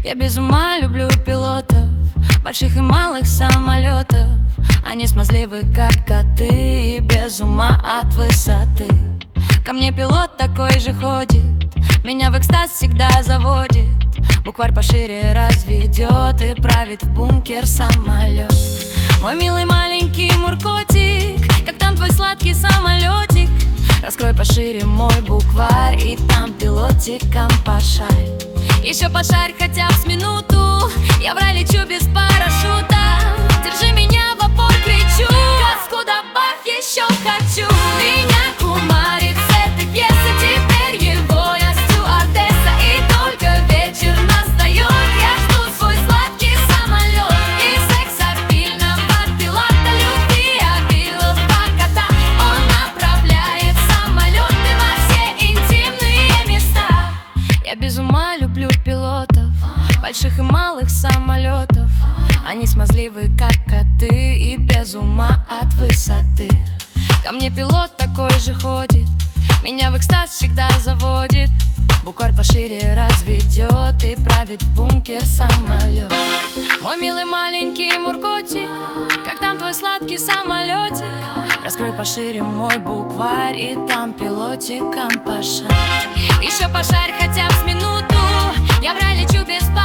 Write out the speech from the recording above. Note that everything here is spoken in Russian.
Я без ума люблю пилотов больших и малых самолетов. Они смазливы, как коты, и без ума от высоты. Ко мне пилот такой же ходит, меня в экстаз всегда заводит. Букварь пошире разведет и правит в бункер самолет. Мой милый маленький муркотик, как там твой сладкий самолетик. Раскрой пошире мой букварь, и там пилотиком пошарь. Еще пошарь хотя бы с минуту, я в рай лечу без парашюта. Держи меня в опор, кричу, газку добавь, еще хочу. Меня кумарит с этой пьесы, теперь его я стюардесса. И только вечер настает, я жду свой сладкий самолет. И сексапильного пилота, любви обилов поката. Он направляет самолеты во все интимные места. Я без ума люблю пилотов больших и малых самолетов. Они смазливы, как коты, и без ума от высоты. Ко мне пилот такой же ходит, меня в экстаз всегда заводит. Букварь пошире разведет и правит в бункер самолет. Мой милый маленький муркотик, как там твой сладкий самолетик. Раскрой пошире мой букварь, и там пилотиком пошарь. Еще пошарь хотя бы с минуту, я в рай лечу без парашюта.